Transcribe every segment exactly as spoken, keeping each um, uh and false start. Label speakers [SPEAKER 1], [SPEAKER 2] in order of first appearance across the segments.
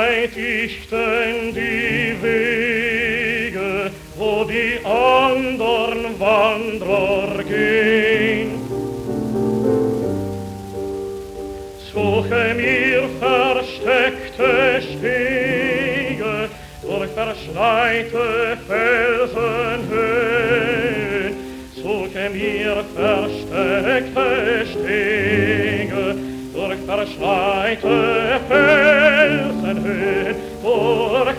[SPEAKER 1] beschreit ich denn die Wege, wo die andern Wanderer gehen. Suche mir versteckte Stege durch verschneite Felsenhöhen. Suche mir versteckte Stege durch verschneite Felsenhöhen, durch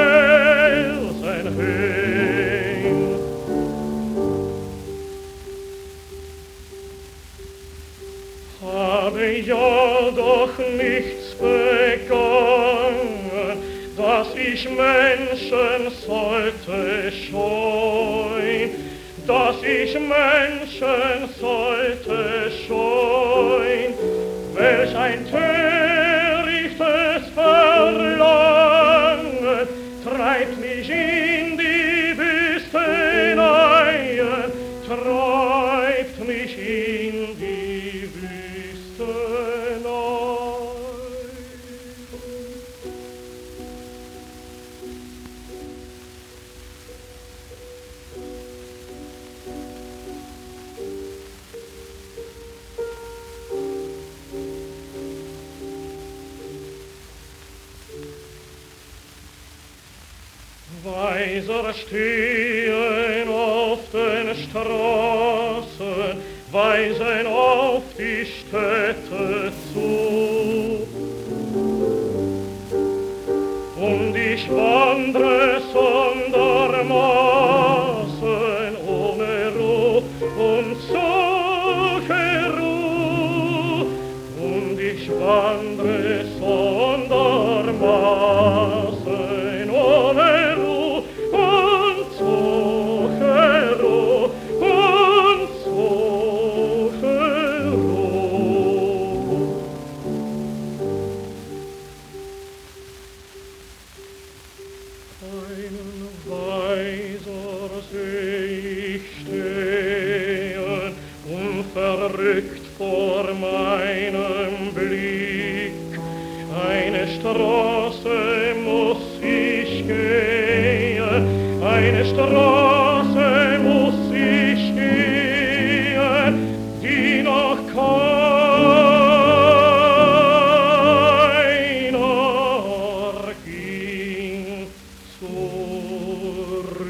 [SPEAKER 1] Felsenhöhen. Habe ja doch nichts begangen, dass ich Menschen sollte scheuen, dass ich Menschen sollte scheuen, welch ein törichtes Verlangen treibt mich in die Wüstenei, treibt mich in die Wüstenei. Weiser stehen auf den Straßen, weisen auf die Städte zu. Und ich wandre sondermaßen ohne Ruhe und suche Ruhe. Und ich wandre sondermaßen ohne Ruhe. Verrückt vor meinem Blick, eine Straße muss ich gehen, eine Straße muss ich gehen, die noch keiner ging zurück.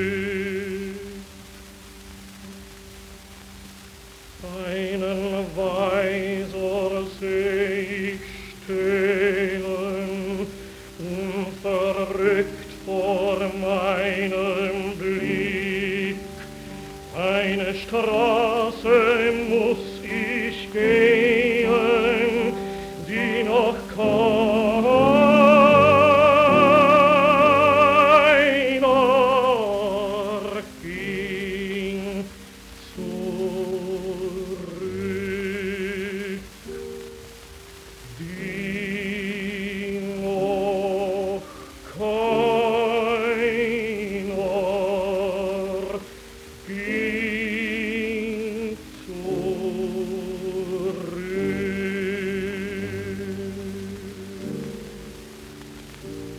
[SPEAKER 1] Einen Weiser seh ich stehen, unverrückt vor meinem Blick. Eine Straße muss ich gehen, die noch keiner ging zurück. Die noch keiner ging zurück.